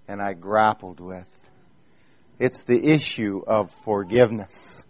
and I grappled with. It's the issue of forgiveness.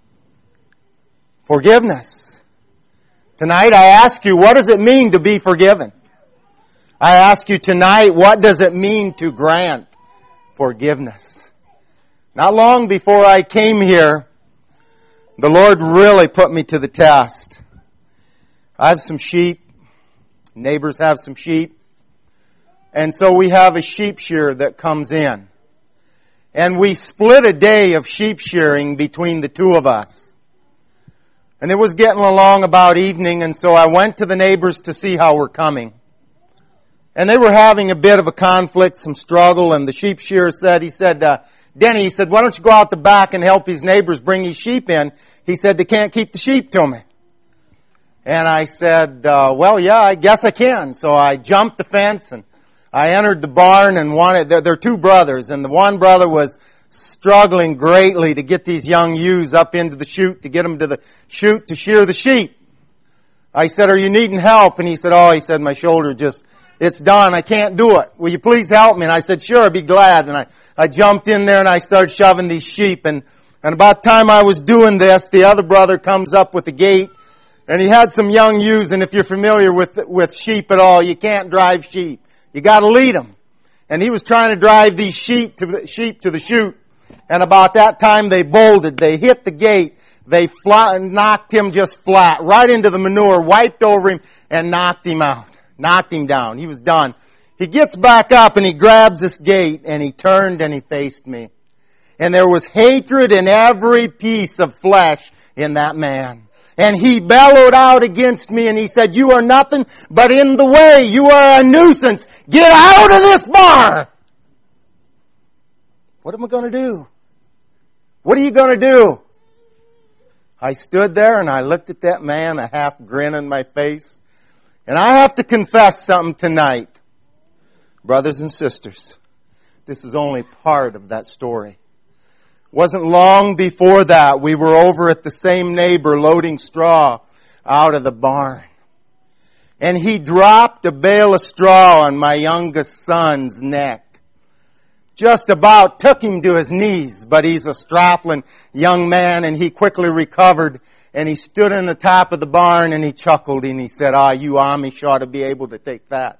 Forgiveness. Tonight I ask you, what does it mean to be forgiven? I ask you tonight, what does it mean to grant forgiveness? Not long before I came here, the Lord really put me to the test. I have some sheep. Neighbors have some sheep. And so we have a sheep shearer that comes in. And we split a day of sheep shearing between the two of us. And it was getting along about evening, and so I went to the neighbors to see how we're coming. And they were having a bit of a conflict, some struggle, and the sheep shearer said, Denny, why don't you go out the back and help his neighbors bring his sheep in? He said, they can't keep the sheep to me. And I said, well, yeah, I guess I can. So I jumped the fence and I entered the barn, and they're two brothers, and the one brother was struggling greatly to get these young ewes up into the chute, to get them to the chute to shear the sheep. I said, are you needing help? And he said, my shoulder it's done. I can't do it. Will you please help me? And I said, sure, I'd be glad. And I jumped in there and I started shoving these sheep. And about the time I was doing this, the other brother comes up with the gate, and he had some young ewes. And if you're familiar with sheep at all, you can't drive sheep. You gotta lead them. And he was trying to drive these sheep to the chute. And about that time they bolted. They hit the gate. They knocked him just flat, right into the manure, wiped over him, and knocked him out. Knocked him down. He was done. He gets back up and he grabs this gate, and he turned and he faced me. And there was hatred in every piece of flesh in that man. And he bellowed out against me, and he said, you are nothing but in the way. You are a nuisance. Get out of this barn! What am I going to do? What are you going to do? I stood there and I looked at that man, a half grin on my face. And I have to confess something tonight. Brothers and sisters, this is only part of that story. Wasn't long before that, we were over at the same neighbor loading straw out of the barn. And he dropped a bale of straw on my youngest son's neck. Just about took him to his knees, but he's a strapping young man, and he quickly recovered, and he stood in the top of the barn and he chuckled and he said, you Amish ought to be able to take that.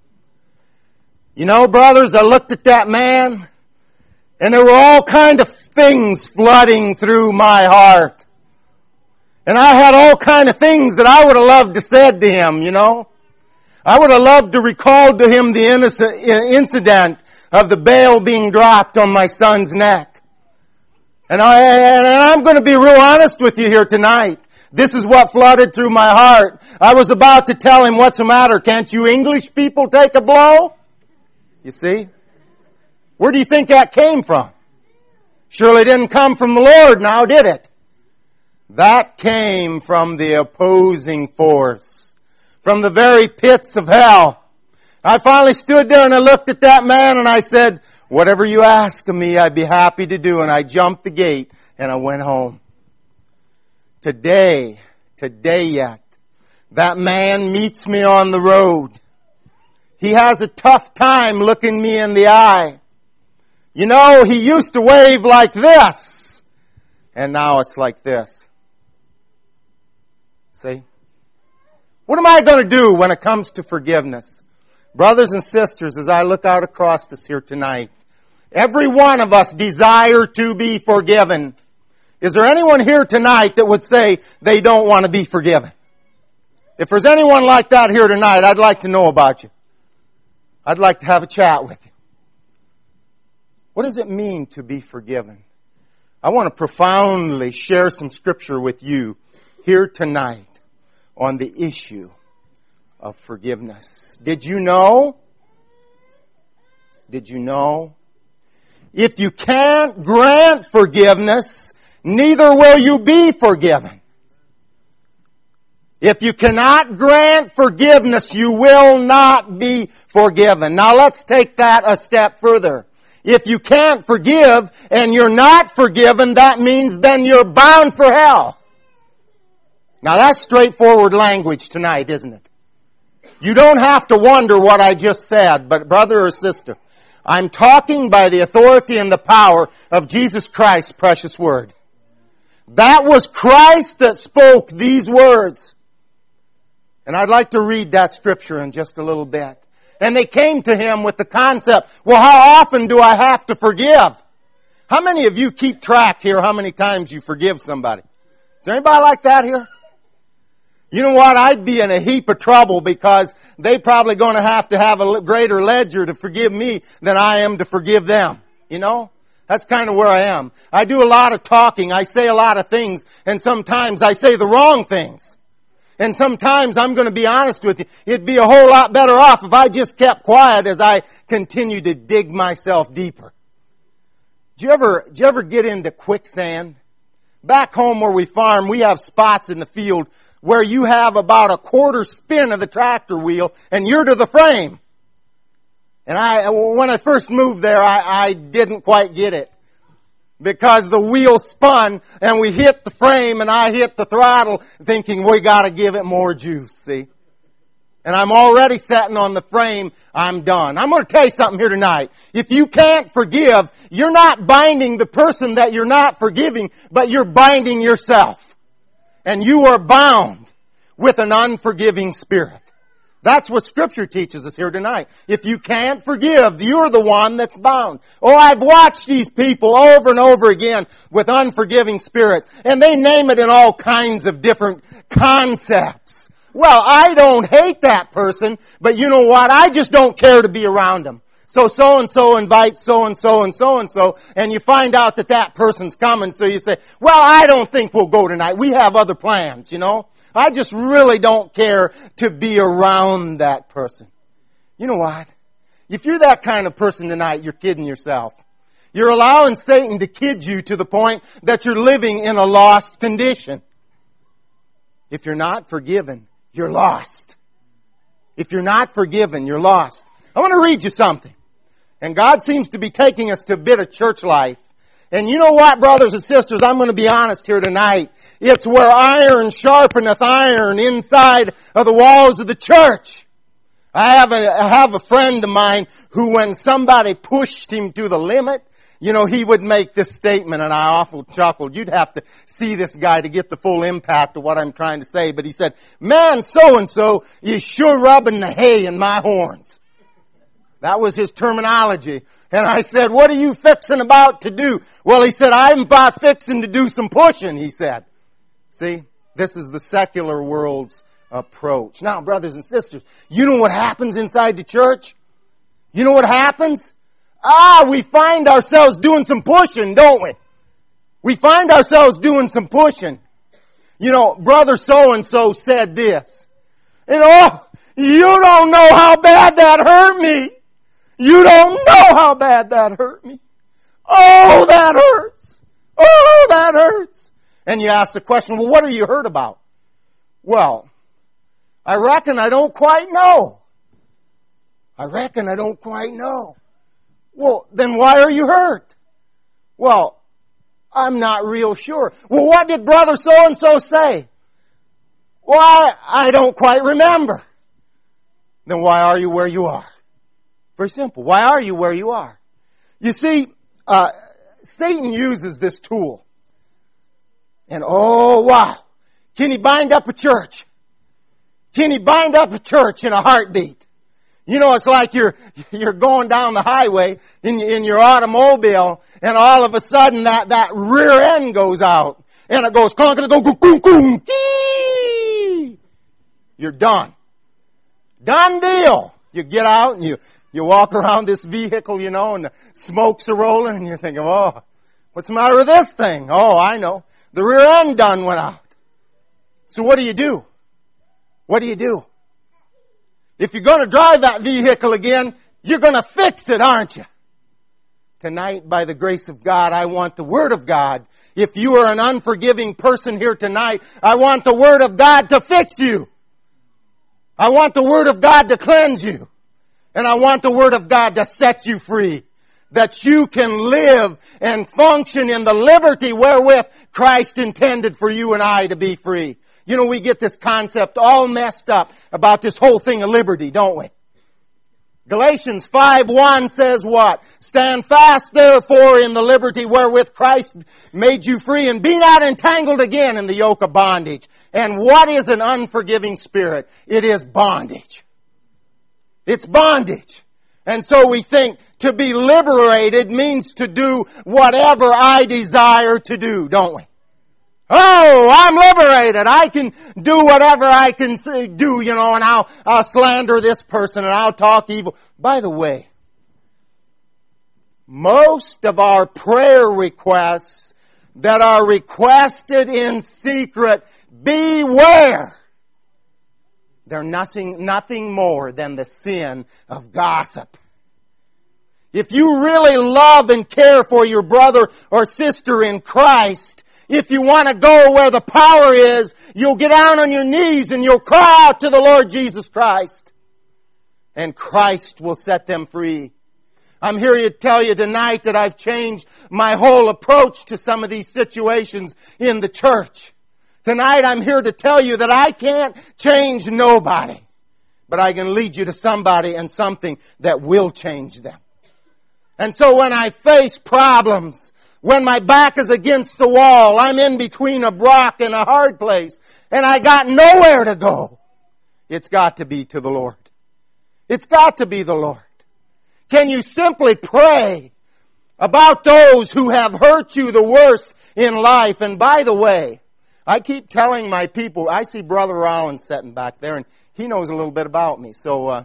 You know, brothers, I looked at that man, and there were all kind of things flooding through my heart. And I had all kind of things that I would have loved to said to him, you know. I would have loved to recall to him the incident of the bale being dropped on my son's neck. And I'm going to be real honest with you here tonight. This is what flooded through my heart. I was about to tell him, what's the matter? Can't you English people take a blow? You see? Where do you think that came from? Surely didn't come from the Lord now, did it? That came from the opposing force. From the very pits of hell. I finally stood there and I looked at that man and I said, whatever you ask of me, I'd be happy to do. And I jumped the gate and I went home. Today yet, that man meets me on the road. He has a tough time looking me in the eye. You know, he used to wave like this, and now it's like this. See? What am I going to do when it comes to forgiveness? Brothers and sisters, as I look out across us here tonight, every one of us desire to be forgiven. Is there anyone here tonight that would say they don't want to be forgiven? If there's anyone like that here tonight, I'd like to know about you. I'd like to have a chat with you. What does it mean to be forgiven? I want to profoundly share some scripture with you here tonight on the issue of forgiveness. Did you know? Did you know? If you can't grant forgiveness, neither will you be forgiven. If you cannot grant forgiveness, you will not be forgiven. Now let's take that a step further. If you can't forgive and you're not forgiven, that means then you're bound for hell. Now that's straightforward language tonight, isn't it? You don't have to wonder what I just said, but brother or sister, I'm talking by the authority and the power of Jesus Christ's precious word. That was Christ that spoke these words. And I'd like to read that scripture in just a little bit. And they came to him with the concept, well, how often do I have to forgive? How many of you keep track here how many times you forgive somebody? Is there anybody like that here? You know what? I'd be in a heap of trouble because they probably going to have a greater ledger to forgive me than I am to forgive them. You know? That's kind of where I am. I do a lot of talking. I say a lot of things, and sometimes I say the wrong things. And sometimes I'm going to be honest with you. It'd be a whole lot better off if I just kept quiet as I continue to dig myself deeper. Did you ever get into quicksand? Back home where we farm, we have spots in the field where you have about a quarter spin of the tractor wheel and you're to the frame. And when I first moved there, I didn't quite get it. Because the wheel spun and we hit the frame and I hit the throttle thinking we gotta give it more juice, see? And I'm already sitting on the frame, I'm done. I'm going to tell you something here tonight. If you can't forgive, you're not binding the person that you're not forgiving, but you're binding yourself. And you are bound with an unforgiving spirit. That's what Scripture teaches us here tonight. If you can't forgive, you're the one that's bound. Oh, I've watched these people over and over again with unforgiving spirits, and they name it in all kinds of different concepts. Well, I don't hate that person, but you know what? I just don't care to be around them. So-and-so invites so-and-so and so-and-so, and you find out that person's coming, so you say, well, I don't think we'll go tonight. We have other plans, you know? I just really don't care to be around that person. You know what? If you're that kind of person tonight, you're kidding yourself. You're allowing Satan to kid you to the point that you're living in a lost condition. If you're not forgiven, you're lost. If you're not forgiven, you're lost. I want to read you something. And God seems to be taking us to a bit of church life. And you know what, brothers and sisters, I'm going to be honest here tonight. It's where iron sharpeneth iron inside of the walls of the church. I have a friend of mine who, when somebody pushed him to the limit, you know, he would make this statement, and I awful chuckled. You'd have to see this guy to get the full impact of what I'm trying to say. But he said, man, so-and-so is sure rubbing the hay in my horns. That was his terminology. And I said, what are you fixing about to do? Well, he said, I'm about fixing to do some pushing, he said. See, this is the secular world's approach. Now, brothers and sisters, you know what happens inside the church? You know what happens? We find ourselves doing some pushing, don't we? We find ourselves doing some pushing. You know, brother so-and-so said this. And you don't know how bad that hurt me. You don't know how bad that hurt me. Oh, that hurts. Oh, that hurts. And you ask the question, well, what are you hurt about? Well, I reckon I don't quite know. I reckon I don't quite know. Well, then why are you hurt? Well, I'm not real sure. Well, what did brother so-and-so say? Well, I don't quite remember. Then why are you where you are? Very simple. Why are you where you are? You see, Satan uses this tool. And oh, wow. Can he bind up a church? Can he bind up a church in a heartbeat? You know, it's like you're going down the highway in your automobile, and all of a sudden that rear end goes out. And it goes clunk, and it goes boom, boom, kee. You're done. Done deal. You get out and you walk around this vehicle, you know, and the smokes are rolling, and you're thinking, oh, what's the matter with this thing? Oh, I know. The rear end done went out. So what do you do? What do you do? If you're going to drive that vehicle again, you're going to fix it, aren't you? Tonight, by the grace of God, I want the Word of God. If you are an unforgiving person here tonight, I want the Word of God to fix you. I want the Word of God to cleanse you. And I want the Word of God to set you free. That you can live and function in the liberty wherewith Christ intended for you and I to be free. You know, we get this concept all messed up about this whole thing of liberty, don't we? Galatians 5:1 says what? Stand fast therefore in the liberty wherewith Christ made you free, and be not entangled again in the yoke of bondage. And what is an unforgiving spirit? It is bondage. It's bondage. And so we think to be liberated means to do whatever I desire to do, don't we? Oh, I'm liberated. I can do whatever I can do, and I'll slander this person and I'll talk evil. By the way, most of our prayer requests that are requested in secret, beware. They're nothing more than the sin of gossip. If you really love and care for your brother or sister in Christ, if you want to go where the power is, you'll get down on your knees and you'll cry out to the Lord Jesus Christ. And Christ will set them free. I'm here to tell you tonight that I've changed my whole approach to some of these situations in the church. Tonight I'm here to tell you that I can't change nobody, but I can lead you to somebody and something that will change them. And so when I face problems, when my back is against the wall, I'm in between a rock and a hard place, and I got nowhere to go, it's got to be to the Lord. It's got to be the Lord. Can you simply pray about those who have hurt you the worst in life? And by the way, I keep telling my people, I see Brother Rollins sitting back there, and he knows a little bit about me. So,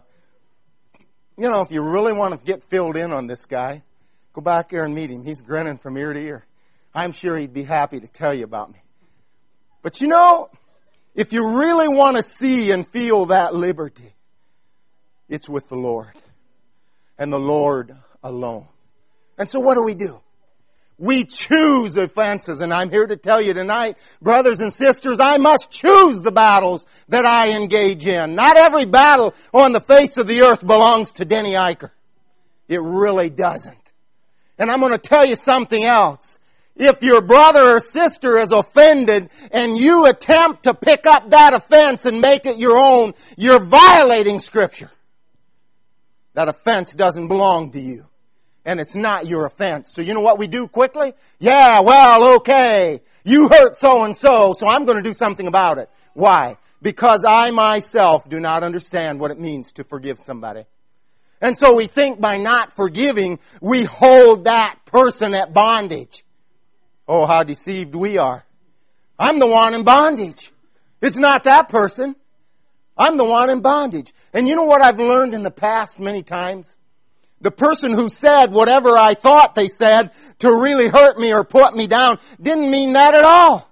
if you really want to get filled in on this guy, go back there and meet him. He's grinning from ear to ear. I'm sure he'd be happy to tell you about me. But if you really want to see and feel that liberty, it's with the Lord. And the Lord alone. And so what do? We choose offenses. And I'm here to tell you tonight, brothers and sisters, I must choose the battles that I engage in. Not every battle on the face of the earth belongs to Denny Eicher. It really doesn't. And I'm going to tell you something else. If your brother or sister is offended and you attempt to pick up that offense and make it your own, you're violating Scripture. That offense doesn't belong to you. And it's not your offense. So you know what we do quickly? Yeah, well, okay. You hurt so-and-so, so I'm going to do something about it. Why? Because I myself do not understand what it means to forgive somebody. And so we think by not forgiving, we hold that person at bondage. Oh, how deceived we are. I'm the one in bondage. It's not that person. I'm the one in bondage. And you know what I've learned in the past many times? The person who said whatever I thought they said to really hurt me or put me down didn't mean that at all.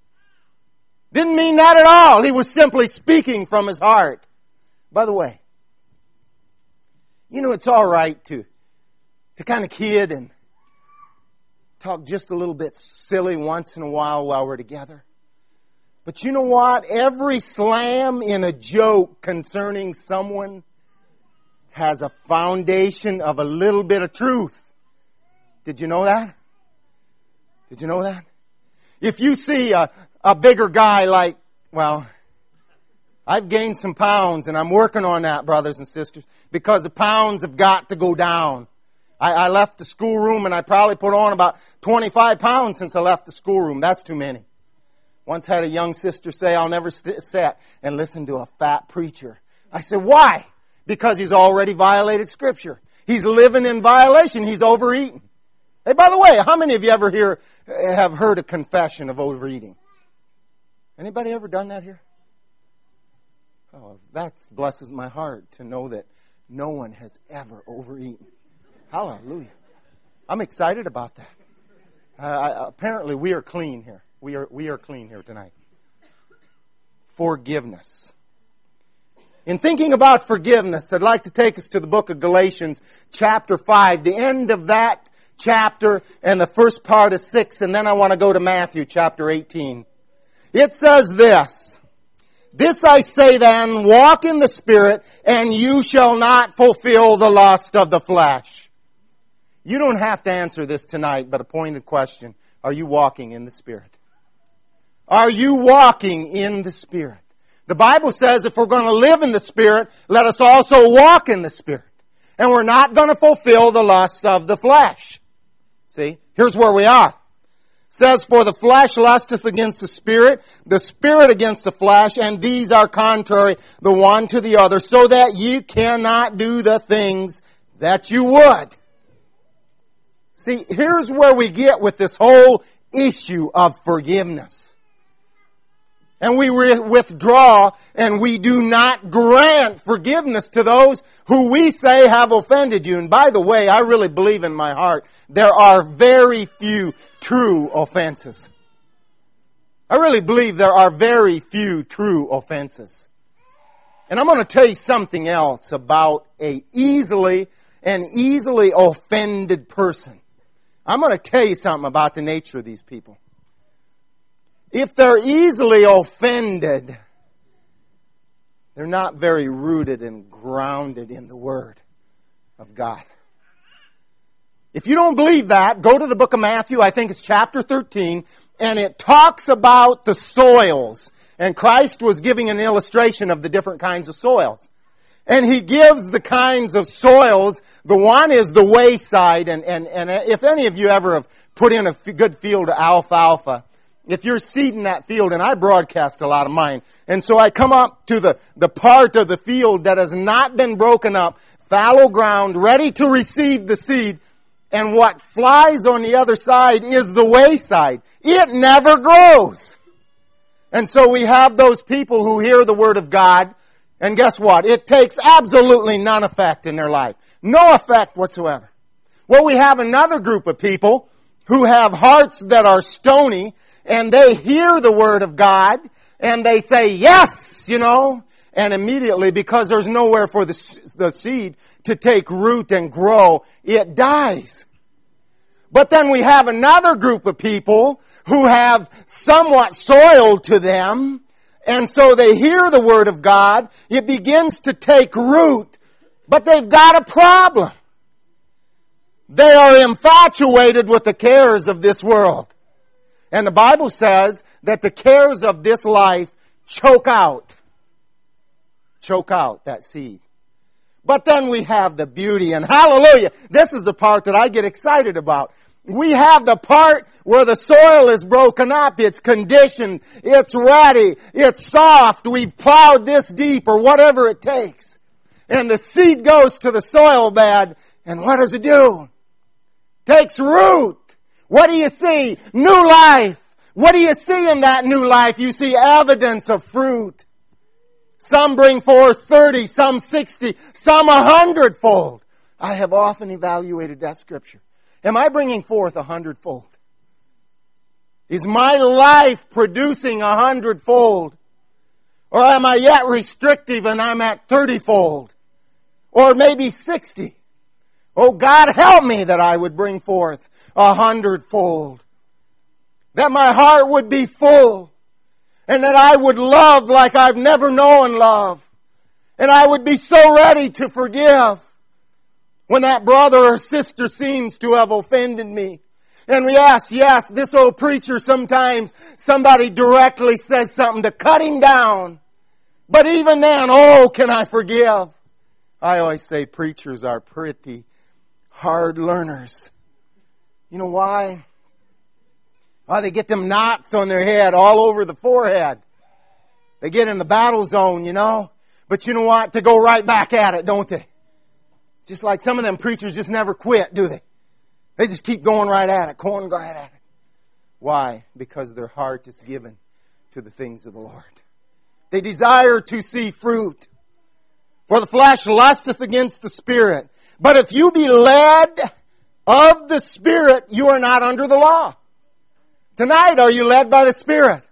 Didn't mean that at all. He was simply speaking from his heart. By the way, it's all right to kind of kid and talk just a little bit silly once in a while we're together. But you know what? Every slam in a joke concerning someone has a foundation of a little bit of truth. Did you know that? Did you know that? If you see a bigger guy I've gained some pounds and I'm working on that, brothers and sisters, because the pounds have got to go down. I left the schoolroom and I probably put on about 25 pounds since I left the schoolroom. That's too many. Once had a young sister say, I'll never sit and listen to a fat preacher. I said, why? Because he's already violated Scripture. He's living in violation. He's overeating. Hey, by the way, how many of you have heard a confession of overeating? Anybody ever done that here? Oh, that blesses my heart to know that no one has ever overeaten. Hallelujah. I'm excited about that. Apparently we are clean here. We are clean here tonight. Forgiveness. In thinking about forgiveness, I'd like to take us to the book of Galatians, chapter 5, the end of that chapter and the first part of 6, and then I want to go to Matthew, chapter 18. It says this, "This I say then, walk in the Spirit, and you shall not fulfill the lust of the flesh." You don't have to answer this tonight, but a pointed question. Are you walking in the Spirit? Are you walking in the Spirit? The Bible says if we're going to live in the Spirit, let us also walk in the Spirit. And we're not going to fulfill the lusts of the flesh. See, here's where we are. It says, for the flesh lusteth against the spirit against the flesh, and these are contrary the one to the other, so that ye cannot do the things that you would. See, here's where we get with this whole issue of forgiveness. And we withdraw and we do not grant forgiveness to those who we say have offended you. And by the way, I really believe in my heart there are very few true offenses. I really believe there are very few true offenses. And I'm going to tell you something else about an easily offended person. I'm going to tell you something about the nature of these people. If they're easily offended, they're not very rooted and grounded in the Word of God. If you don't believe that, go to the book of Matthew, I think it's chapter 13, and it talks about the soils. And Christ was giving an illustration of the different kinds of soils. And He gives the kinds of soils. The one is the wayside, and if any of you ever have put in a good field of alfalfa, if you're seeding that field, and I broadcast a lot of mine, and so I come up to the part of the field that has not been broken up, fallow ground, ready to receive the seed, and what flies on the other side is the wayside. It never grows. And so we have those people who hear the Word of God, and guess what? It takes absolutely none effect in their life. No effect whatsoever. Well, we have another group of people who have hearts that are stony, and they hear the Word of God, and they say, yes, and immediately, because there's nowhere for the seed to take root and grow, it dies. But then we have another group of people who have somewhat soil to them, and so they hear the Word of God, it begins to take root, but they've got a problem. They are infatuated with the cares of this world. And the Bible says that the cares of this life choke out that seed. But then we have the beauty, and hallelujah, this is the part that I get excited about. We have the part where the soil is broken up, it's conditioned, it's ready, it's soft, we've plowed this deep or whatever it takes. And the seed goes to the soil bed, and what does it do? Takes root. What do you see? New life. What do you see in that new life? You see evidence of fruit. Some bring forth 30, some 60, some 100-fold. I have often evaluated that scripture. Am I bringing forth 100-fold? Is my life producing 100-fold? Or am I yet restrictive and I'm at 30-fold? Or maybe 60? Oh, God, help me that I would bring forth 100-fold. That my heart would be full. And that I would love like I've never known love. And I would be so ready to forgive when that brother or sister seems to have offended me. And yes, this old preacher sometimes, somebody directly says something to cut him down. But even then, oh, can I forgive? I always say preachers are pretty hard learners. You know why? Oh, they get them knots on their head all over the forehead. They get in the battle zone, But you know what? They go right back at it, don't they? Just like some of them preachers just never quit, do they? They just keep going right at it, going right at it. Why? Because their heart is given to the things of the Lord. They desire to see fruit. For the flesh lusteth against the Spirit. But if you be led of the Spirit, you are not under the law. Tonight, are you led by the Spirit?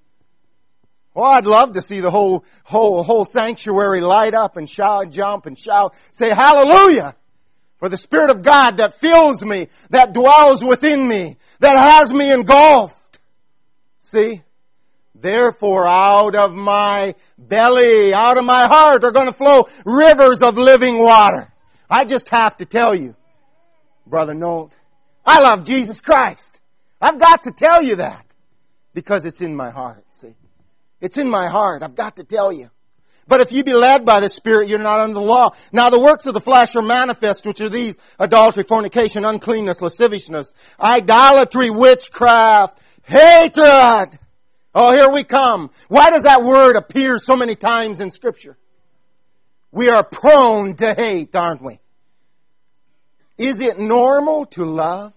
Well, I'd love to see the whole sanctuary light up and shout, jump and shout, say hallelujah for the Spirit of God that fills me, that dwells within me, that has me engulfed. See? Therefore, out of my belly, out of my heart are going to flow rivers of living water. I just have to tell you, Brother Nolt, I love Jesus Christ. I've got to tell you that because it's in my heart, see. It's in my heart. I've got to tell you. But if you be led by the Spirit, you're not under the law. Now the works of the flesh are manifest, which are these: adultery, fornication, uncleanness, lasciviousness, idolatry, witchcraft, hatred. Oh, here we come. Why does that word appear so many times in Scripture? We are prone to hate, aren't we? Is it normal to love?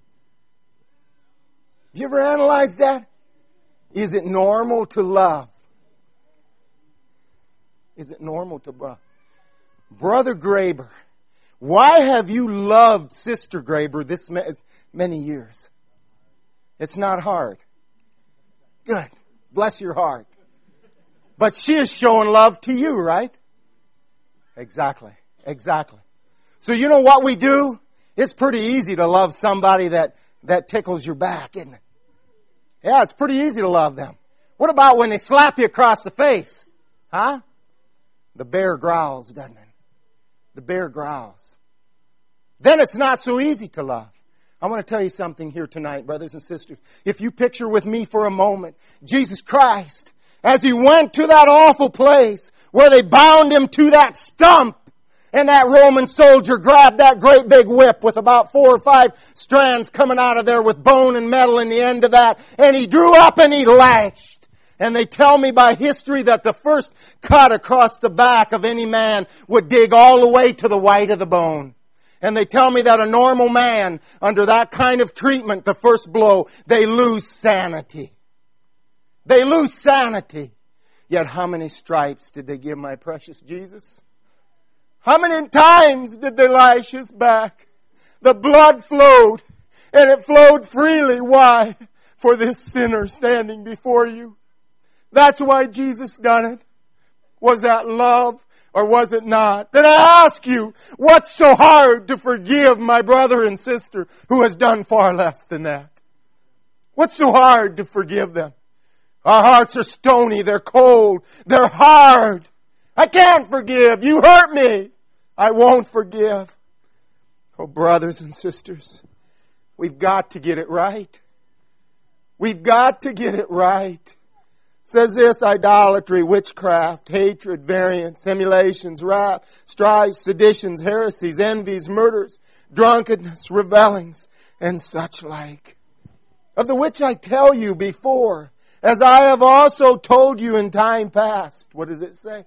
Have you ever analyzed that? Is it normal to love? Is it normal to love? Brother Graber, why have you loved Sister Graber this many years? It's not hard. Good. Bless your heart. But she is showing love to you, right? Exactly. Exactly. So you know what we do? It's pretty easy to love somebody that tickles your back, isn't it? Yeah, it's pretty easy to love them. What about when they slap you across the face? Huh? The bear growls, doesn't it? The bear growls. Then it's not so easy to love. I want to tell you something here tonight, brothers and sisters. If you picture with me for a moment, Jesus Christ, as He went to that awful place where they bound Him to that stump, and that Roman soldier grabbed that great big whip with about 4 or 5 strands coming out of there with bone and metal in the end of that, and he drew up and he lashed. And they tell me by history that the first cut across the back of any man would dig all the way to the white of the bone. And they tell me that a normal man, under that kind of treatment, the first blow, they lose sanity. They lose sanity. Yet how many stripes did they give my precious Jesus? How many times did they lash His back? The blood flowed, and it flowed freely. Why? For this sinner standing before you. That's why Jesus done it. Was that love or was it not? Then I ask you, what's so hard to forgive my brother and sister who has done far less than that? What's so hard to forgive them? Our hearts are stony, they're cold, they're hard. I can't forgive. You hurt me. I won't forgive. Oh, brothers and sisters, we've got to get it right. We've got to get it right. It says this: idolatry, witchcraft, hatred, variance, emulations, wrath, strife, seditions, heresies, envies, murders, drunkenness, revellings, and such like. Of the which I tell you before, as I have also told you in time past. What does it say?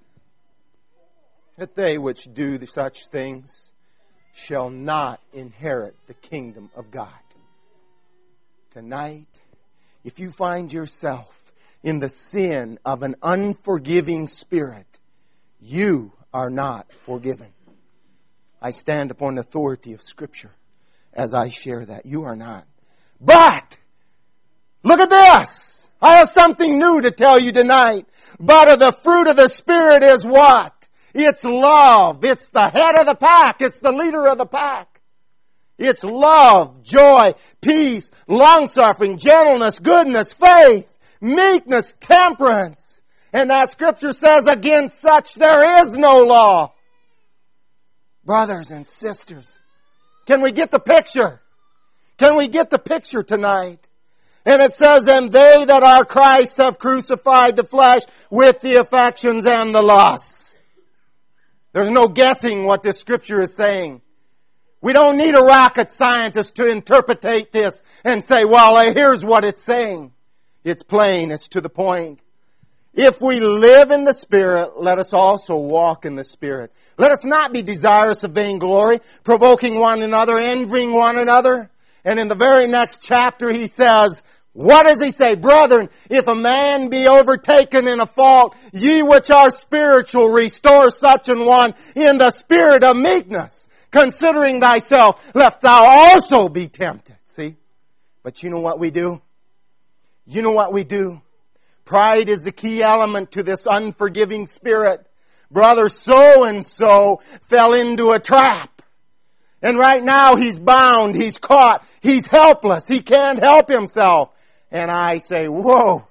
That they which do such things shall not inherit the kingdom of God. Tonight, if you find yourself in the sin of an unforgiving spirit, you are not forgiven. I stand upon the authority of Scripture as I share that. You are not. But, look at this! I have something new to tell you tonight. But of the fruit of the Spirit is what? It's love. It's the head of the pack. It's the leader of the pack. It's love, joy, peace, long-suffering, gentleness, goodness, faith, meekness, temperance. And that Scripture says, against such there is no law. Brothers and sisters, can we get the picture? Can we get the picture tonight? And it says, and they that are Christ have crucified the flesh with the affections and the lusts. There's no guessing what this Scripture is saying. We don't need a rocket scientist to interpretate this and say, well, here's what it's saying. It's plain. It's to the point. If we live in the Spirit, let us also walk in the Spirit. Let us not be desirous of vainglory, provoking one another, envying one another. And in the very next chapter he says, what does he say? Brethren, if a man be overtaken in a fault, ye which are spiritual, restore such an one in the spirit of meekness, considering thyself, lest thou also be tempted. See? But you know what we do? You know what we do? Pride is the key element to this unforgiving spirit. Brother so-and-so fell into a trap. And right now he's bound, he's caught, he's helpless, he can't help himself. And I say, whoa,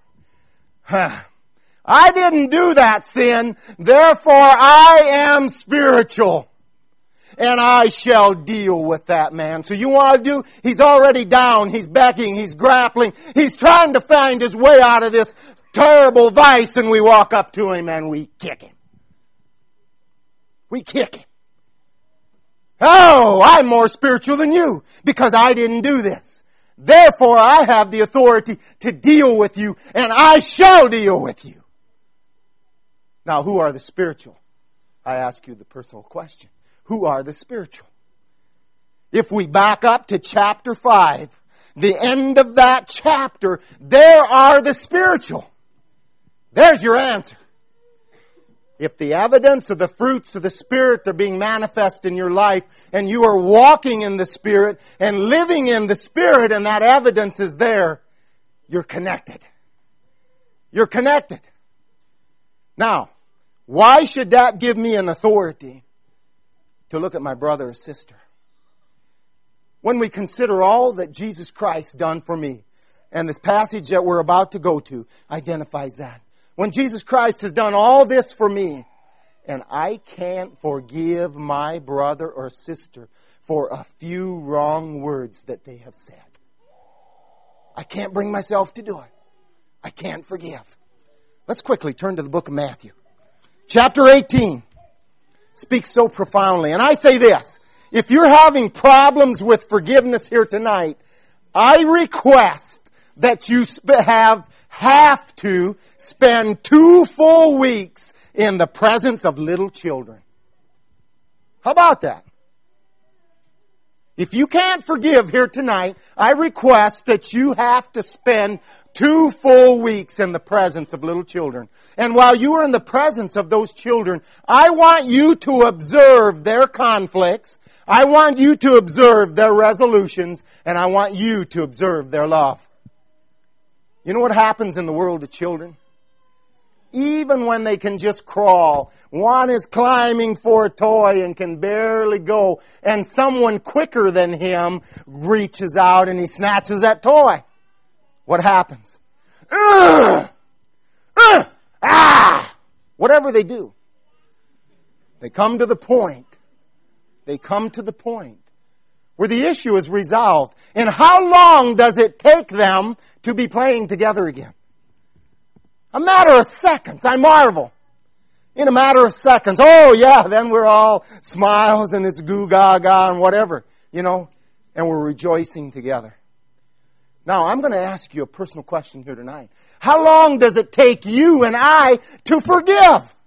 I didn't do that sin, therefore I am spiritual. and I shall deal with that man. So you want to do? He's already down. He's begging. He's grappling. He's trying to find his way out of this terrible vice, and we walk up to him and we kick him. We kick him. Oh, I'm more spiritual than you because I didn't do this. Therefore, I have the authority to deal with you, and I shall deal with you. Now, who are the spiritual? I ask you the personal question. Who are the spiritual? If we back up to chapter 5, the end of that chapter, there are the spiritual. There's your answer. If the evidence of the fruits of the Spirit are being manifest in your life, and you are walking in the Spirit and living in the Spirit, and that evidence is there, you're connected. You're connected. Now, why should that give me an authority to look at my brother or sister? When we consider all that Jesus Christ done for me, and this passage that we're about to go to identifies that. When Jesus Christ has done all this for me, and I can't forgive my brother or sister for a few wrong words that they have said. I can't bring myself to do it. I can't forgive. Let's quickly turn to the book of Matthew. Chapter 18 speaks so profoundly. And I say this, if you're having problems with forgiveness here tonight, I request that you have to spend 2 full weeks in the presence of little children. How about that? If you can't forgive here tonight, I request that you have to spend 2 full weeks in the presence of little children. And while you are in the presence of those children, I want you to observe their conflicts. I want you to observe their resolutions. And I want you to observe their love. You know what happens in the world of children? Even when they can just crawl, one is climbing for a toy and can barely go, and someone quicker than him reaches out and he snatches that toy. What happens? Whatever they do, they come to the point. They come to the point where the issue is resolved. And how long does it take them to be playing together again? A matter of seconds. I marvel. In a matter of seconds. Oh yeah, then we're all smiles and it's goo gaga and whatever, and we're rejoicing together. Now, I'm going to ask you a personal question here tonight. How long does it take you and I to forgive?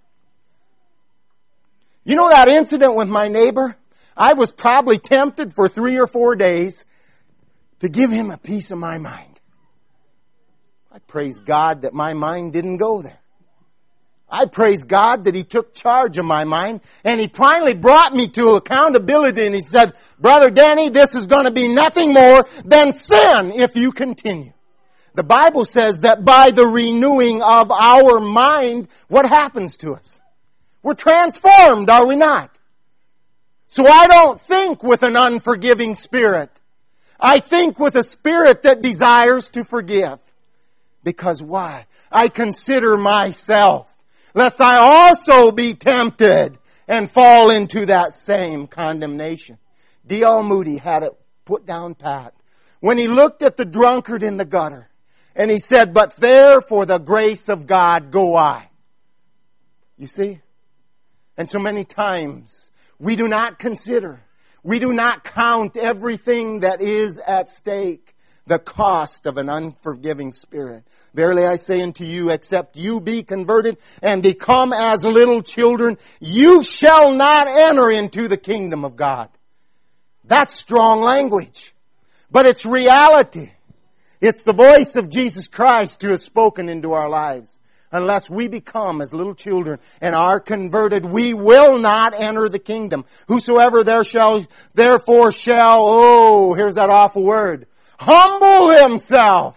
You know that incident with my neighbor? I was probably tempted for 3 or 4 days to give him a piece of my mind. I praise God that my mind didn't go there. I praise God that He took charge of my mind, and He finally brought me to accountability, and He said, Brother Danny, this is going to be nothing more than sin if you continue. The Bible says that by the renewing of our mind, what happens to us? We're transformed, are we not? So I don't think with an unforgiving spirit. I think with a spirit that desires to forgive. Because why? I consider myself, lest I also be tempted and fall into that same condemnation. D.L. Moody had it put down pat when he looked at the drunkard in the gutter and he said, but there for the grace of God go I. You see? And so many times we do not consider, we do not count everything that is at stake, the cost of an unforgiving spirit. Verily I say unto you, except you be converted and become as little children, you shall not enter into the kingdom of God. That's strong language. But it's reality. It's the voice of Jesus Christ who has spoken into our lives. Unless we become as little children and are converted, we will not enter the kingdom. Whosoever therefore shall, here's that awful word, humble himself.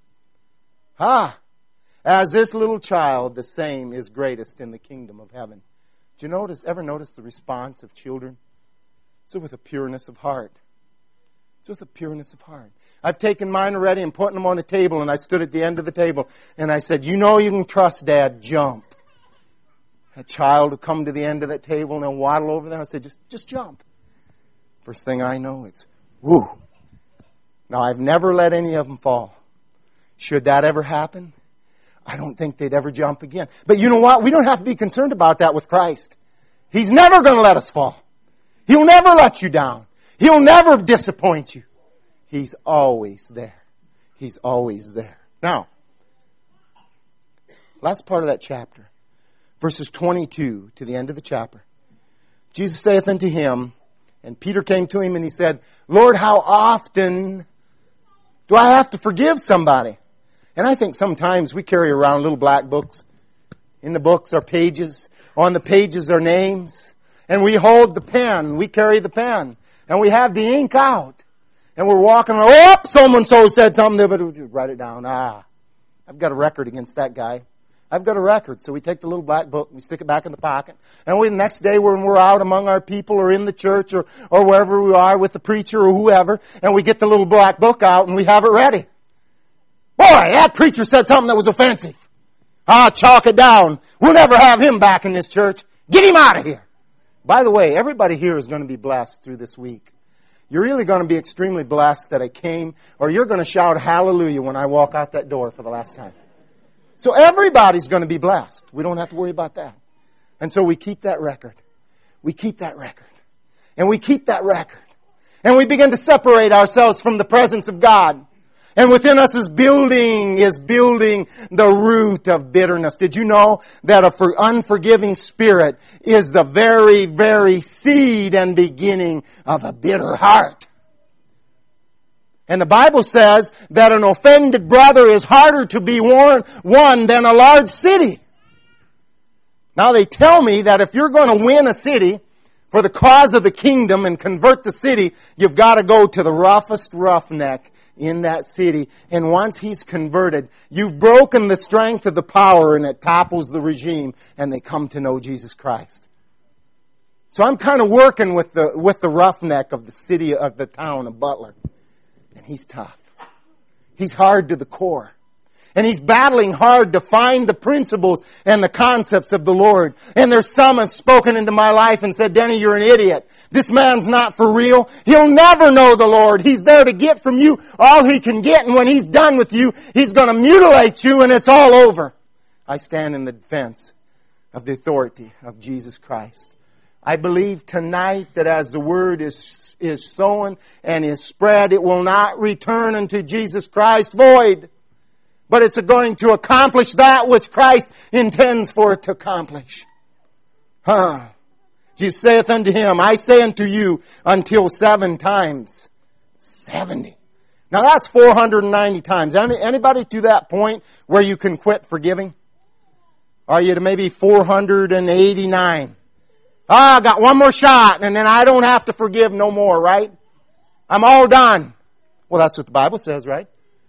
As this little child, the same is greatest in the kingdom of heaven. Do you ever notice the response of children? It's with a pureness of heart. It's with a pureness of heart. I've taken mine already and put them on the table, and I stood at the end of the table and I said, you can trust Dad, jump. A child would come to the end of that table and they'll waddle over there. I said, just jump. First thing I know, it's, whoo. Now, I've never let any of them fall. Should that ever happen, I don't think they'd ever jump again. But you know what? We don't have to be concerned about that with Christ. He's never going to let us fall. He'll never let you down. He'll never disappoint you. He's always there. He's always there. Now, last part of that chapter, verses 22 to the end of the chapter. Jesus saith unto him, and Peter came to him and he said, Lord, how often do I have to forgive somebody? And I think sometimes we carry around little black books. In the books are pages. On the pages are names. And we hold the pen. We carry the pen. And we have the ink out. And we're walking around. Oh, so-and-so said something. But write it down. I've got a record against that guy. I've got a record. So we take the little black book and we stick it back in the pocket. And the next day when we're out among our people or in the church or wherever we are with the preacher or whoever, and we get the little black book out and we have it ready. Boy, that preacher said something that was offensive. Chalk it down. We'll never have him back in this church. Get him out of here. By the way, everybody here is going to be blessed through this week. You're really going to be extremely blessed that I came, or you're going to shout hallelujah when I walk out that door for the last time. So everybody's going to be blessed. We don't have to worry about that. And so we keep that record. We keep that record. And we keep that record. And we begin to separate ourselves from the presence of God. And within us is building the root of bitterness. Did you know that an unforgiving spirit is the very, very seed and beginning of a bitter heart? And the Bible says that an offended brother is harder to be won than a large city. Now they tell me that if you're going to win a city for the cause of the kingdom and convert the city, you've got to go to the roughest roughneck in that city. And once he's converted, you've broken the strength of the power and it topples the regime and they come to know Jesus Christ. So I'm kind of working with the roughneck of the city, of the town of Butler. And he's tough. He's hard to the core. And he's battling hard to find the principles and the concepts of the Lord. And there's some have spoken into my life and said, Denny, you're an idiot. This man's not for real. He'll never know the Lord. He's there to get from you all he can get. And when he's done with you, he's going to mutilate you and it's all over. I stand in the defense of the authority of Jesus Christ. I believe tonight that as the word is sown and is spread, it will not return unto Jesus Christ void. But it's going to accomplish that which Christ intends for it to accomplish. Jesus saith unto him, I say unto you, until 7 times 70. Now that's 490 times. Anybody to that point where you can quit forgiving? Are you to maybe 489? I got one more shot and then I don't have to forgive no more, right? I'm all done. Well, that's what the Bible says, right?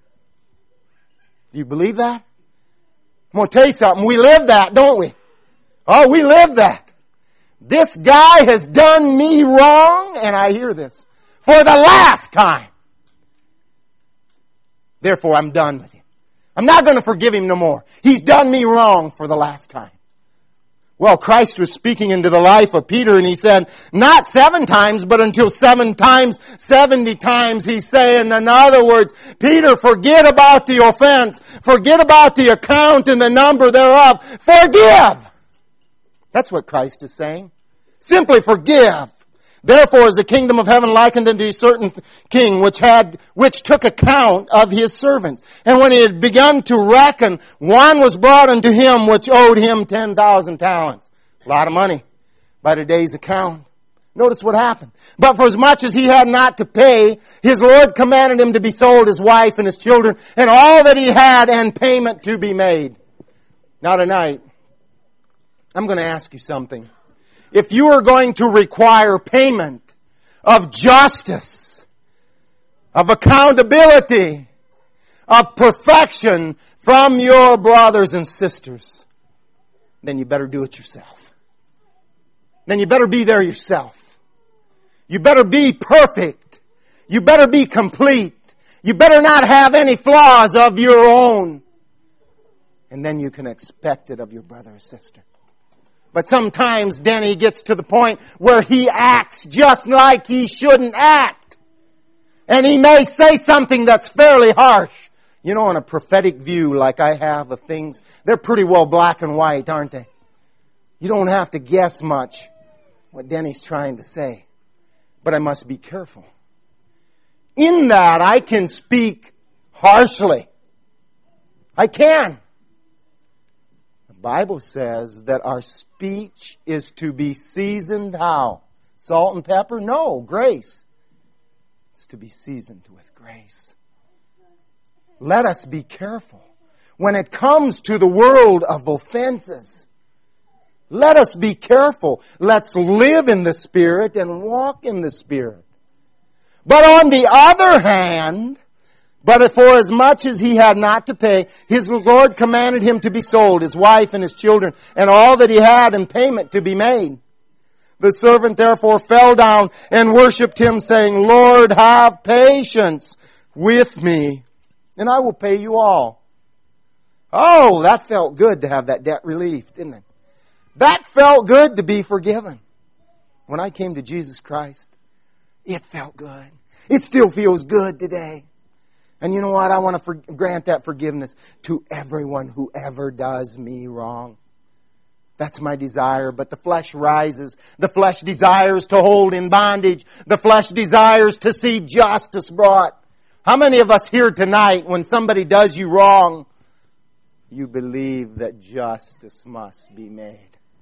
Do you believe that? I'm going to tell you something. We live that, don't we? Oh, we live that. This guy has done me wrong, and I hear this, for the last time. Therefore, I'm done with him. I'm not going to forgive him no more. He's done me wrong for the last time. Well, Christ was speaking into the life of Peter and he said, not 7 times, but until 7 times, 70 times. He's saying, in other words, Peter, forget about the offense. Forget about the account and the number thereof. Forgive! That's what Christ is saying. Simply forgive. Therefore is the kingdom of heaven likened unto a certain king which took account of his servants. And when he had begun to reckon, one was brought unto him which owed him 10,000 talents. A lot of money by today's account. Notice what happened. But for as much as he had not to pay, his Lord commanded him to be sold, his wife and his children, and all that he had, and payment to be made. Now tonight, I'm going to ask you something. If you are going to require payment of justice, of accountability, of perfection from your brothers and sisters, then you better do it yourself. Then you better be there yourself. You better be perfect. You better be complete. You better not have any flaws of your own. And then you can expect it of your brother or sister. But sometimes Denny gets to the point where he acts just like he shouldn't act. And he may say something that's fairly harsh. You know, in a prophetic view like I have of things, they're pretty well black and white, aren't they? You don't have to guess much what Denny's trying to say. But I must be careful. In that, I can speak harshly. I can. The Bible says that our speech is to be seasoned how? Salt and pepper? No, grace. It's to be seasoned with grace. Let us be careful. When it comes to the world of offenses, let us be careful. Let's live in the Spirit and walk in the Spirit. But on the other hand, but for as much as he had not to pay, his Lord commanded him to be sold, his wife and his children, and all that he had in payment to be made. The servant therefore fell down and worshipped him, saying, Lord, have patience with me, and I will pay you all. Oh, that felt good to have that debt relief, didn't it? That felt good to be forgiven. When I came to Jesus Christ, it felt good. It still feels good today. And you know what? I want to grant that forgiveness to everyone who ever does me wrong. That's my desire. But the flesh rises. The flesh desires to hold in bondage. The flesh desires to see justice brought. How many of us here tonight, when somebody does you wrong, you believe that justice must be made?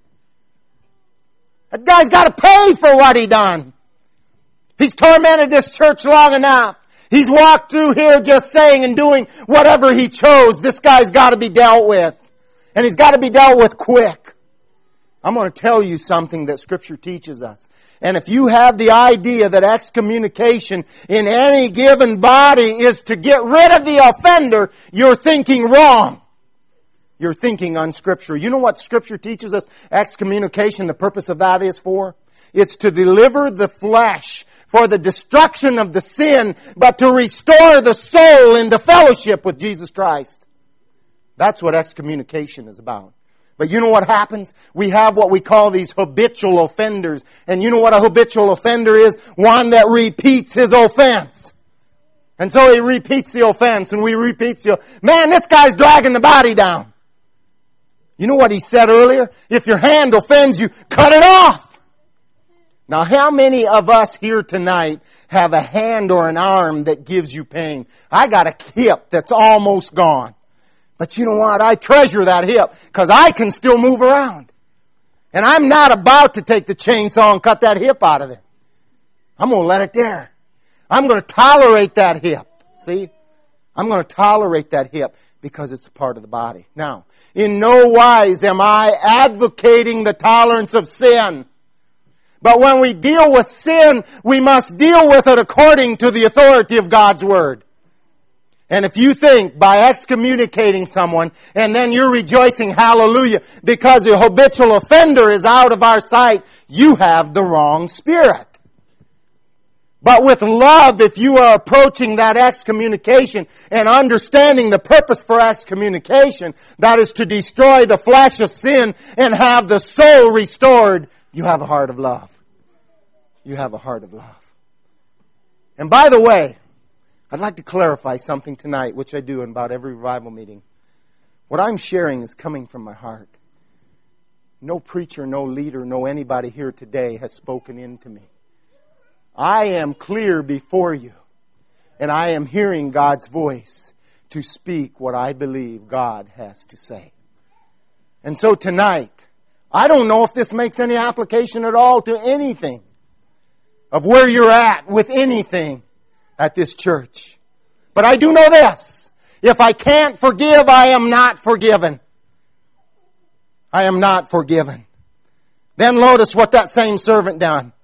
That guy's got to pay for what he done. He's tormented this church long enough. He's walked through here just saying and doing whatever he chose. This guy's got to be dealt with. And he's got to be dealt with quick. I'm going to tell you something that Scripture teaches us. And if you have the idea that excommunication in any given body is to get rid of the offender, you're thinking wrong. You're thinking unscriptural. You know what Scripture teaches us excommunication, the purpose of that is for? It's to deliver the flesh for the destruction of the sin, but to restore the soul into fellowship with Jesus Christ. That's what excommunication is about. But you know what happens? We have what we call these habitual offenders. And you know what a habitual offender is? One that repeats his offense. And so he repeats the offense, and we repeat the man, this guy's dragging the body down. You know what he said earlier? If your hand offends you, cut it off. Now, how many of us here tonight have a hand or an arm that gives you pain? I got a hip that's almost gone. But you know what? I treasure that hip because I can still move around. And I'm not about to take the chainsaw and cut that hip out of there. I'm going to let it there. I'm going to tolerate that hip. See? I'm going to tolerate that hip because it's a part of the body. Now, in no wise am I advocating the tolerance of sin. But when we deal with sin, we must deal with it according to the authority of God's Word. And if you think by excommunicating someone and then you're rejoicing hallelujah because the habitual offender is out of our sight, you have the wrong spirit. But with love, if you are approaching that excommunication and understanding the purpose for excommunication, that is to destroy the flesh of sin and have the soul restored, you have a heart of love. You have a heart of love. And by the way, I'd like to clarify something tonight, which I do in about every revival meeting. What I'm sharing is coming from my heart. No preacher, no leader, no anybody here today has spoken into me. I am clear before you, and I am hearing God's voice to speak what I believe God has to say. And so tonight, I don't know if this makes any application at all to anything of where you're at with anything at this church. But I do know this. If I can't forgive, I am not forgiven. I am not forgiven. Then notice what that same servant done.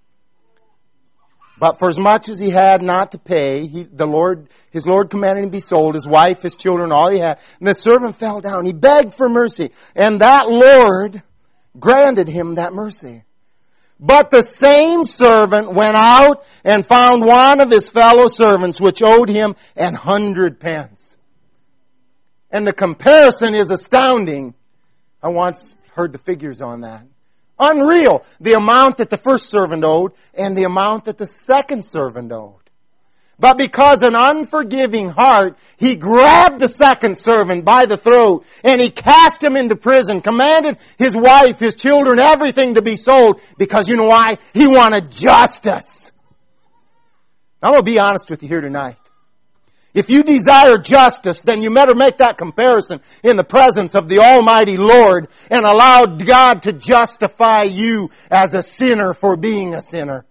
But for as much as he had not to pay, his Lord commanded him to be sold, his wife, his children, all he had. And the servant fell down. He begged for mercy. And that Lord granted him that mercy. But the same servant went out and found one of his fellow servants which owed him 100 pence. And the comparison is astounding. I once heard the figures on that. Unreal. The amount that the first servant owed and the amount that the second servant owed. But because an unforgiving heart, he grabbed the second servant by the throat and he cast him into prison, commanded his wife, his children, everything to be sold because you know why? He wanted justice. I'm going to be honest with you here tonight. If you desire justice, then you better make that comparison in the presence of the Almighty Lord and allow God to justify you as a sinner for being a sinner.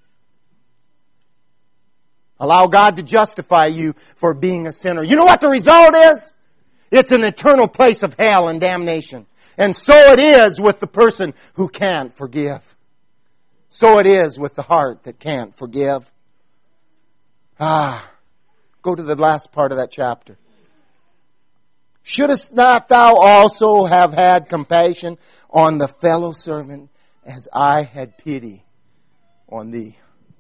Allow God to justify you for being a sinner. You know what the result is? It's an eternal place of hell and damnation. And so it is with the person who can't forgive. So it is with the heart that can't forgive. Go to the last part of that chapter. Shouldest not thou also have had compassion on the fellow servant as I had pity on thee?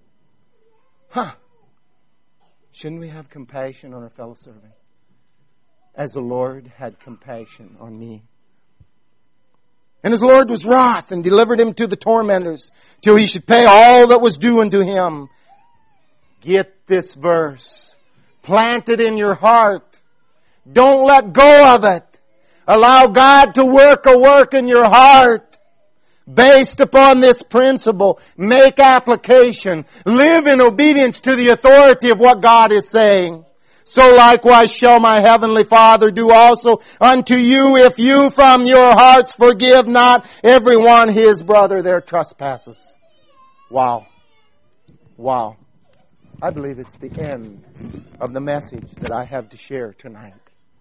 Shouldn't we have compassion on our fellow servant as the Lord had compassion on me? And his Lord was wroth and delivered him to the tormentors till he should pay all that was due unto him. Get this verse. Plant it in your heart. Don't let go of it. Allow God to work a work in your heart. Based upon this principle, make application. Live in obedience to the authority of what God is saying. So likewise shall my heavenly Father do also unto you if you from your hearts forgive not everyone his brother their trespasses. Wow. Wow. I believe it's the end of the message that I have to share tonight.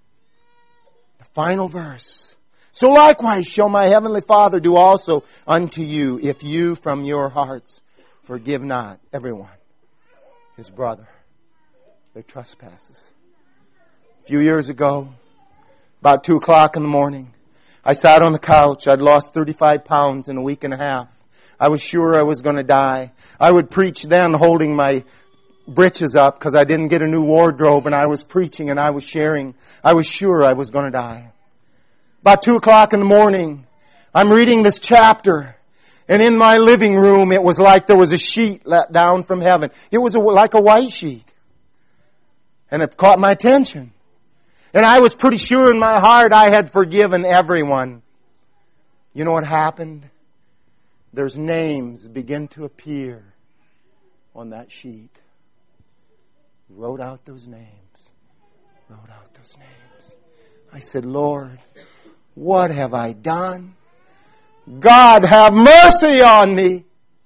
The final verse. So likewise shall my heavenly Father do also unto you if you from your hearts forgive not everyone his brother their trespasses. A few years ago, about 2 o'clock in the morning, I sat on the couch. I'd lost 35 pounds in a week and a half. I was sure I was going to die. I would preach then holding my britches up because I didn't get a new wardrobe, and I was preaching and I was sharing. I was sure I was going to die. About 2 o'clock in the morning, I'm reading this chapter, and in my living room it was like there was a sheet let down from heaven. It was like a white sheet. And it caught my attention. And I was pretty sure in my heart I had forgiven everyone. You know what happened? There's names begin to appear on that sheet. Wrote out those names. Wrote out those names. I said, Lord, what have I done? God, have mercy on me.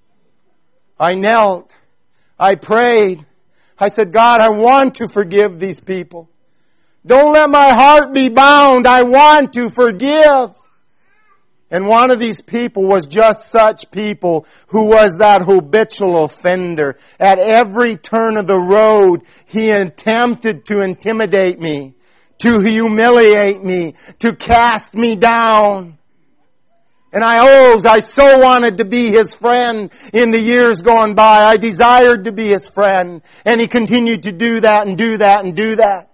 I knelt. I prayed. I said, God, I want to forgive these people. Don't let my heart be bound. I want to forgive. And one of these people was just such people who was that habitual offender. At every turn of the road, he attempted to intimidate me, to humiliate me, to cast me down. And I so wanted to be his friend in the years gone by. I desired to be his friend. And he continued to do that and do that and do that.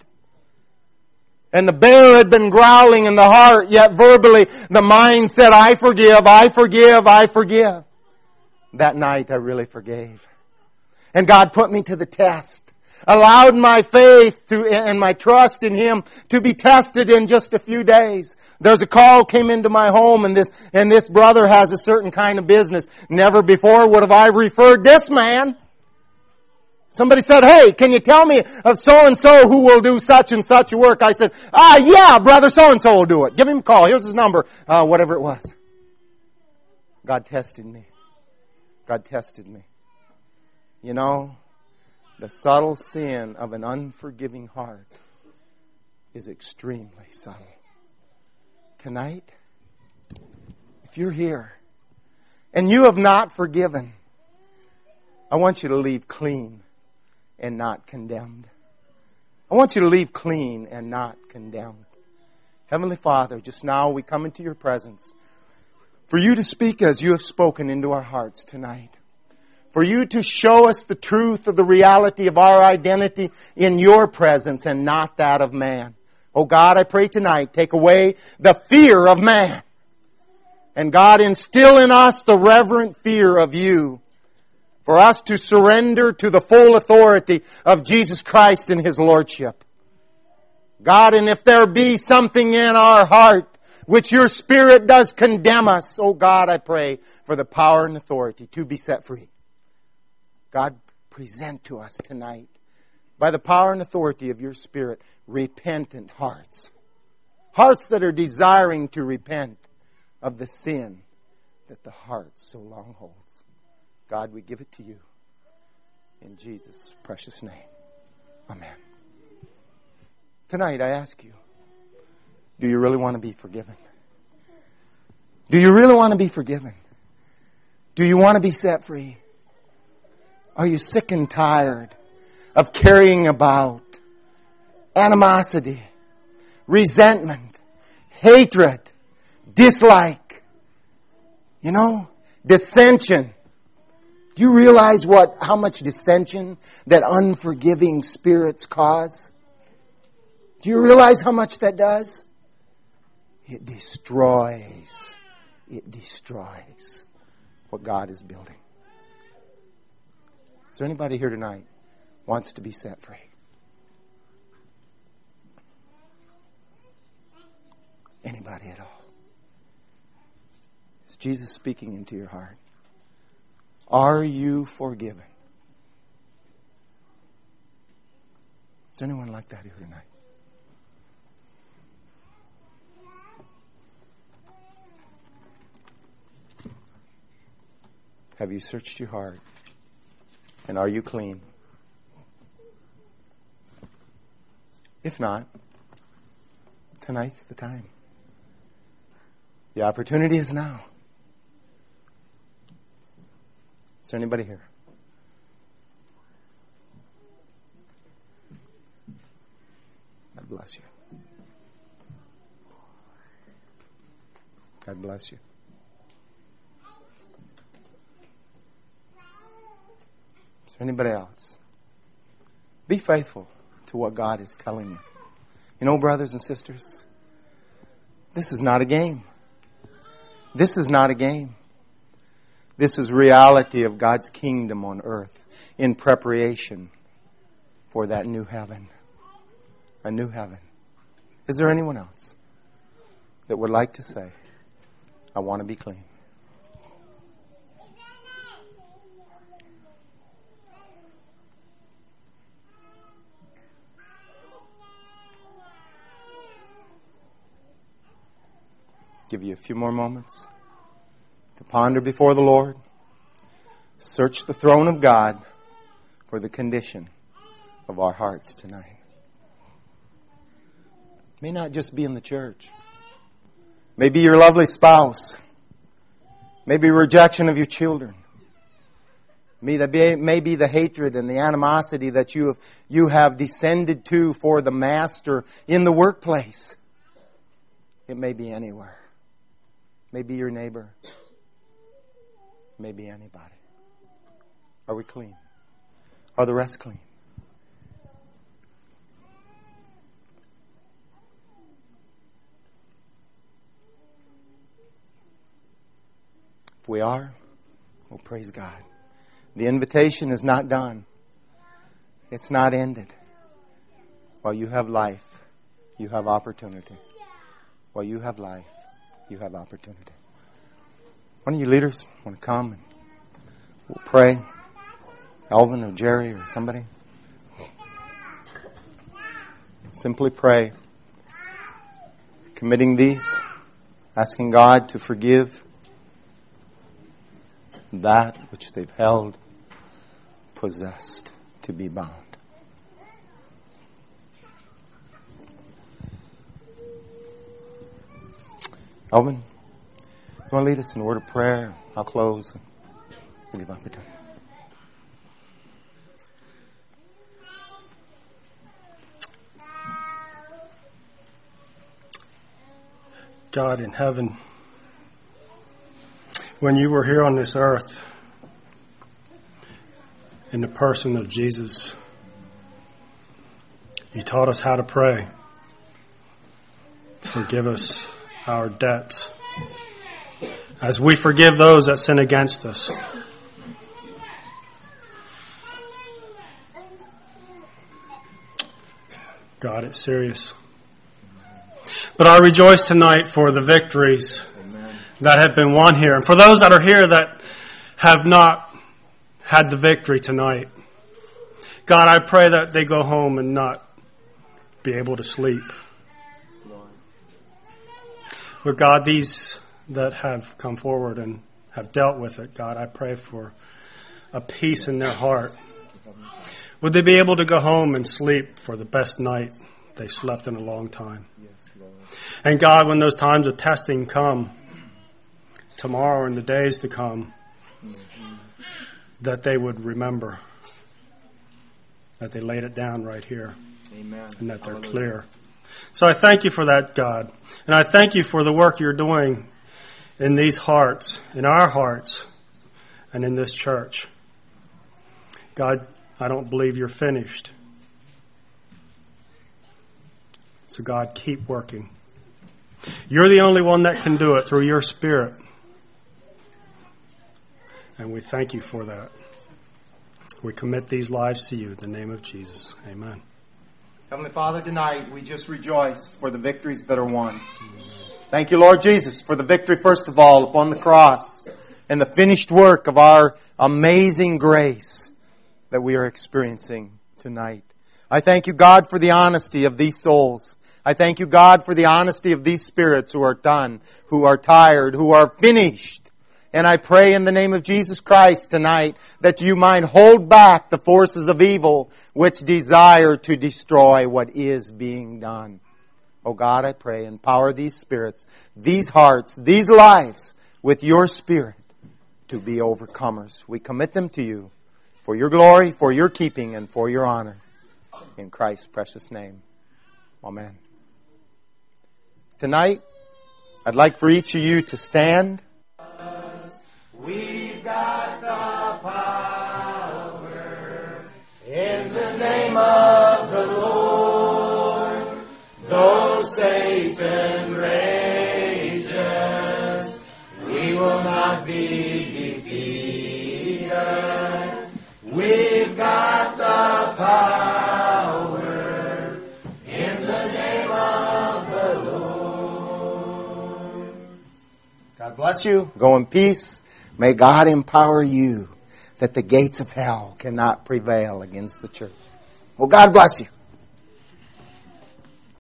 And the bear had been growling in the heart, yet verbally the mind said, I forgive, I forgive, I forgive. That night I really forgave. And God put me to the test. Allowed my faith and my trust in Him to be tested in just a few days. There's a call came into my home, and this brother has a certain kind of business. Never before would have I referred this man. Somebody said, hey, can you tell me of so-and-so who will do such and such a work? I said, yeah, brother so-and-so will do it. Give him a call. Here's his number. Whatever it was. God tested me. God tested me. You know, the subtle sin of an unforgiving heart is extremely subtle. Tonight, if you're here and you have not forgiven, I want you to leave clean and not condemned. I want you to leave clean and not condemned. Heavenly Father, just now we come into your presence for you to speak as you have spoken into our hearts tonight. For you to show us the truth of the reality of our identity in your presence and not that of man. Oh God, I pray tonight, take away the fear of man And God, instill in us the reverent fear of You, for us to surrender to the full authority of Jesus Christ and His Lordship. God, and if there be something in our heart which Your Spirit does condemn us, oh God, I pray for the power and authority to be set free. God, present to us tonight, by the power and authority of Your Spirit, repentant hearts. Hearts that are desiring to repent of the sin that the heart so long holds. God, we give it to You. In Jesus' precious name. Amen. Tonight I ask you, do you really want to be forgiven? Do you really want to be forgiven? Do you want to be set free? Are you sick and tired of carrying about animosity, resentment, hatred, dislike, dissension? Do you realize how much dissension that unforgiving spirits cause? Do you realize how much that does? It destroys. It destroys what God is building. Is there anybody here tonight who wants to be set free? Anybody at all? Is Jesus speaking into your heart? Are you forgiven? Is there anyone like that here tonight? Have you searched your heart? And are you clean? If not, tonight's the time. The opportunity is now. Is there anybody here? God bless you. God bless you. Is there anybody else? Be faithful to what God is telling you. You know, brothers and sisters, this is not a game. This is not a game. This is reality of God's kingdom on earth in preparation for that new heaven. A new heaven. Is there anyone else that would like to say, I want to be clean? Give you a few more moments to ponder before the Lord. Search the throne of God for the condition of our hearts tonight. It may not just be in the church. Maybe your lovely spouse. Maybe rejection of your children. Maybe the hatred and the animosity that you have descended to for the master in the workplace. It may be anywhere. Maybe your neighbor. Maybe anybody. Are we clean? Are the rest clean? If we are, well, praise God. The invitation is not done. It's not ended. While you have life, you have opportunity. While you have life, you have opportunity. One of you leaders want to come and we'll pray? Alvin or Jerry or somebody? Simply pray. Committing these, asking God to forgive that which they've held, possessed, to be bound. Alvin, you want to lead us in a word of prayer? I'll close and we'll give opportunity. God in heaven, when you were here on this earth, in the person of Jesus, you taught us how to pray. Forgive us our debts as we forgive those that sin against us. God, it's serious. But I rejoice tonight for the victories that have been won here. And for those that are here that have not had the victory tonight, God, I pray that they go home and not be able to sleep. But God, these that have come forward and have dealt with it, God, I pray for a peace in their heart. Would they be able to go home and sleep for the best night they slept in a long time? And God, when those times of testing come, tomorrow and the days to come, that they would remember that they laid it down right here. Amen. And that they're clear. So I thank you for that, God. And I thank you for the work you're doing in these hearts, in our hearts, and in this church. God, I don't believe you're finished. So God, keep working. You're the only one that can do it through your Spirit. And we thank you for that. We commit these lives to you in the name of Jesus. Amen. Heavenly Father, tonight we just rejoice for the victories that are won. Thank you, Lord Jesus, for the victory, first of all, upon the cross and the finished work of our amazing grace that we are experiencing tonight. I thank you, God, for the honesty of these souls. I thank you, God, for the honesty of these spirits who are done, who are tired, who are finished. And I pray in the name of Jesus Christ tonight that you might hold back the forces of evil which desire to destroy what is being done. Oh God, I pray, empower these spirits, these hearts, these lives with your Spirit to be overcomers. We commit them to you for your glory, for your keeping, and for your honor. In Christ's precious name. Amen. Tonight, I'd like for each of you to stand. We've got the power in the name of the Lord. Though Satan rages, we will not be defeated. We've got the power in the name of the Lord. God bless you. Go in peace. May God empower you that the gates of hell cannot prevail against the church. Well, God bless you.